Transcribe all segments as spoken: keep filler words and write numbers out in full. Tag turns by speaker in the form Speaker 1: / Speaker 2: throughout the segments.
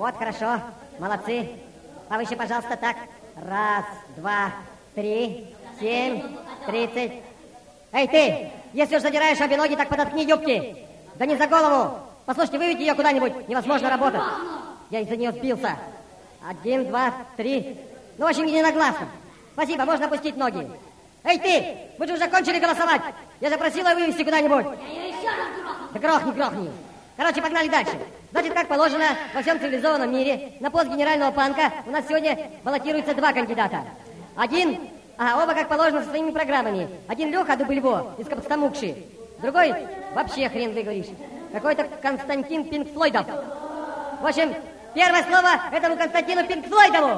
Speaker 1: Вот, хорошо. Молодцы. Повыше, пожалуйста, так. Раз, два, три, семь, тридцать. Эй, ты, если уж задираешь обе ноги, так подоткни юбки. Да не за голову. Послушайте, выведите ее куда-нибудь. Невозможно работать. Я из-за нее сбился. Один, два, три. Ну, в общем, единогласно. Спасибо, можно опустить ноги. Эй, ты, вы же уже кончили голосовать. Я же просила вывести куда-нибудь.
Speaker 2: Я ее еще раз грохну.
Speaker 1: Да грохни, грохни. Короче, погнали дальше. Значит, как положено во всем цивилизованном мире, на пост генерального панка у нас сегодня баллотируются два кандидата. Один, а оба, как положено, со своими программами. Один Леха Дубыльво из Капстамукши. Другой, вообще хрен выговоришь, какой-то Константин Пинкфлойдов. В общем, первое слово этому Константину Пинкфлойдову.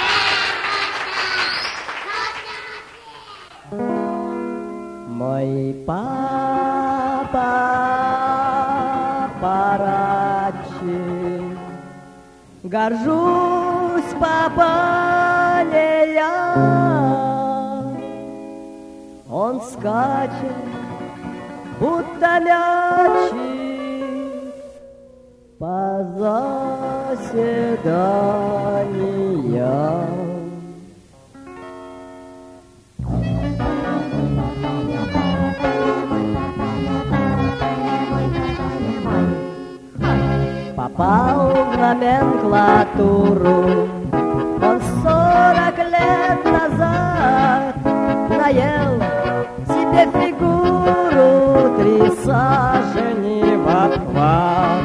Speaker 3: Мой папа парачи, горжусь папа я. Он скачет, будто мячик по заседаниям. Попал в номенклатуру он сорок лет назад, наел себе фигуру три сажени в обхват.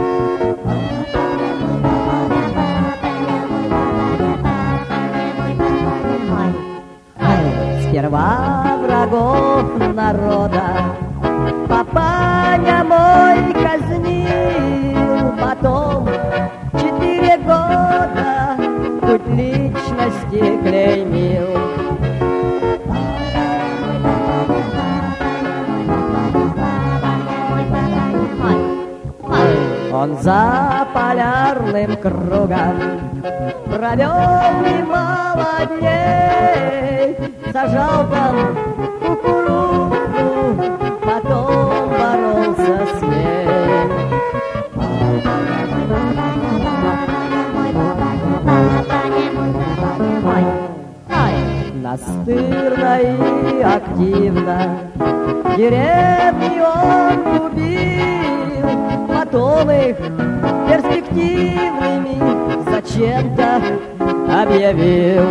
Speaker 3: Сперва врагов народа папаня мой казнил, потом четыре года путь личности клеймил. Он за полярным кругом провел немало дней, сажал там кукурузу, потом боролся с ней. Настырно и активно деревни он губил, потом их перспективными зачем-то объявил.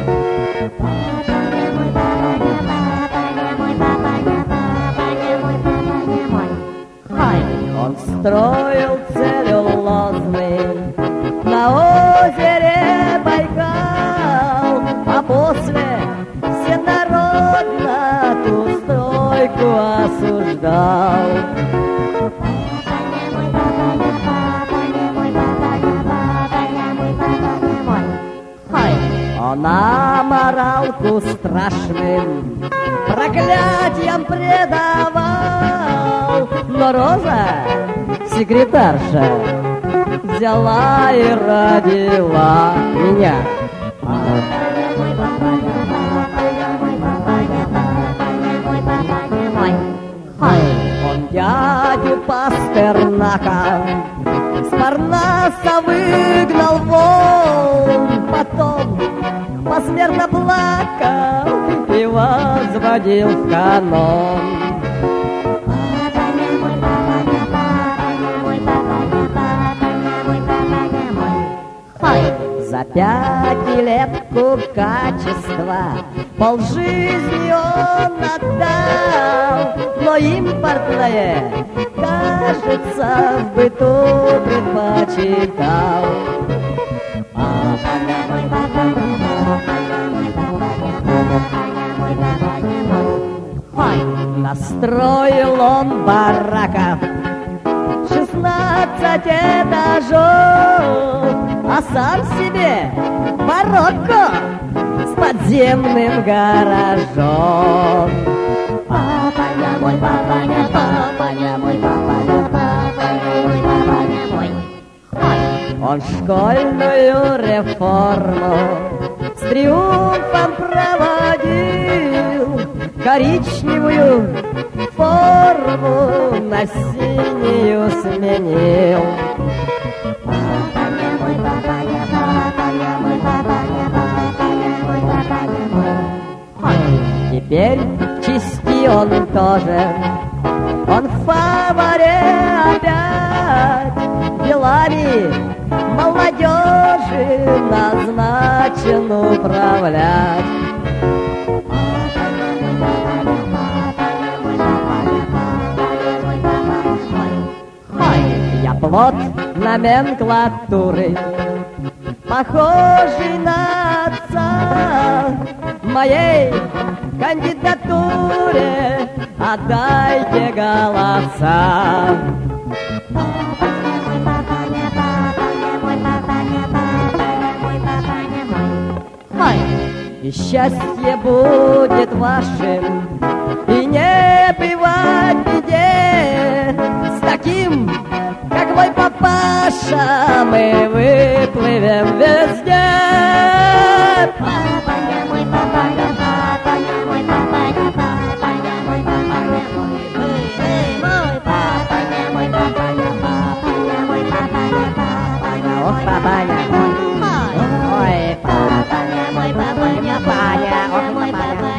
Speaker 3: Он строил целлюлозный на озере Байкал, а после всенародно ту стройку осуждал. Он аморалку страшным проклятием предавал, но Роза, секретарша, взяла и родила меня. Он дядю Пастернака с Парнаса выгнал вон, потом посмертно плакал и возводил в канон. За пятилетку качества полжизни он отдал, но импортное, кажется, в быту предпочитал. Настроил он бараков шестнадцать этажов, а сам себе барокко с подземным гаражом. Папаня мой, папаня, папаня мой, папаня, папаня мой, папаня мой. Он школьную реформу с триумфом проводил, коричневую форму на синюю сменил. Папаня мой, теперь в чести он тоже. Он в фаворе опять, делами молодежи назначен управлять. Я плод номенклатуры, похожий на отца. Моей кандидатуре отдайте голоса. И счастье будет вашим, и не бывать беде. С таким, как мой папаша, мы выплывем везде. Папаня мой, папаня, папаня мой, папаня, папаня мой, папаня мой, мой папаня мой, папаня, папаня мой, папаня, папаня, ох, папаня мой, ой, папаня мой, папаня, папаня, ох, мой папаня.